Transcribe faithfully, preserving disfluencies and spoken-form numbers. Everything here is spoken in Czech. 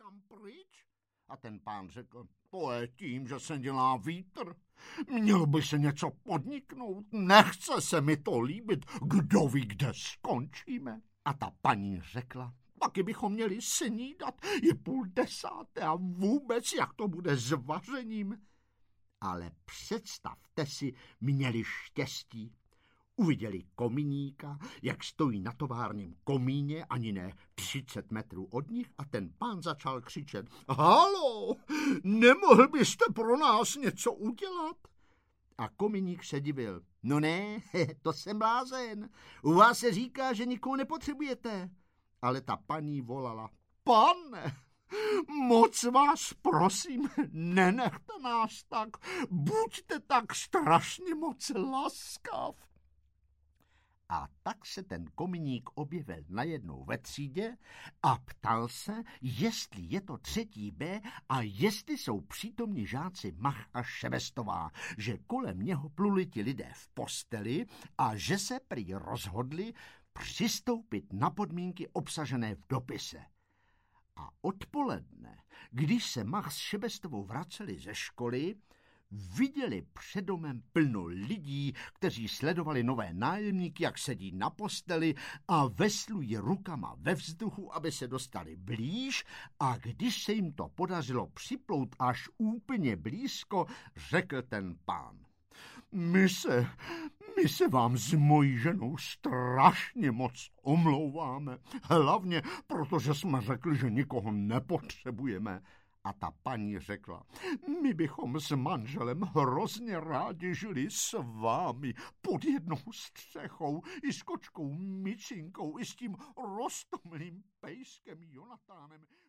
někam pryč? A ten pán řekl, to je tím, že se dělá vítr. Měl by se něco podniknout, nechce se mi to líbit, kdo ví, kde skončíme. A ta paní řekla, taky bychom měli snídat, je půl desáté a vůbec jak to bude s vařením. Ale představte si, měli štěstí. Uviděli kominíka, jak stojí na továrním komíně, ani ne třicet metrů od nich, a ten pán začal křičet, halo, nemohl byste pro nás něco udělat? A kominík se divil, no ne, to jsem blázen, u vás se říká, že nikoho nepotřebujete. Ale ta paní volala, pane, moc vás prosím, nenechte nás tak, buďte tak strašně moc laskav. A tak se ten kominík objevil najednou ve třídě a ptal se, jestli je to třetí B a jestli jsou přítomní žáci Mach a Šebestová, že kolem něho pluli ti lidé v posteli a že se prý rozhodli přistoupit na podmínky obsažené v dopise. A odpoledne, když se Mach s Šebestovou vraceli ze školy, viděli před domem plno lidí, kteří sledovali nové nájemníky, jak sedí na posteli a veslují rukama ve vzduchu, aby se dostali blíž, a když se jim to podařilo připlout až úplně blízko, řekl ten pán. My se, my se vám s mojí ženou strašně moc omlouváme, hlavně protože jsme řekli, že nikoho nepotřebujeme. A ta paní řekla, my bychom s manželem hrozně rádi žili s vámi pod jednou střechou, i s kočkou Micinkou, i s tím roztomilým pejskem Jonatánem.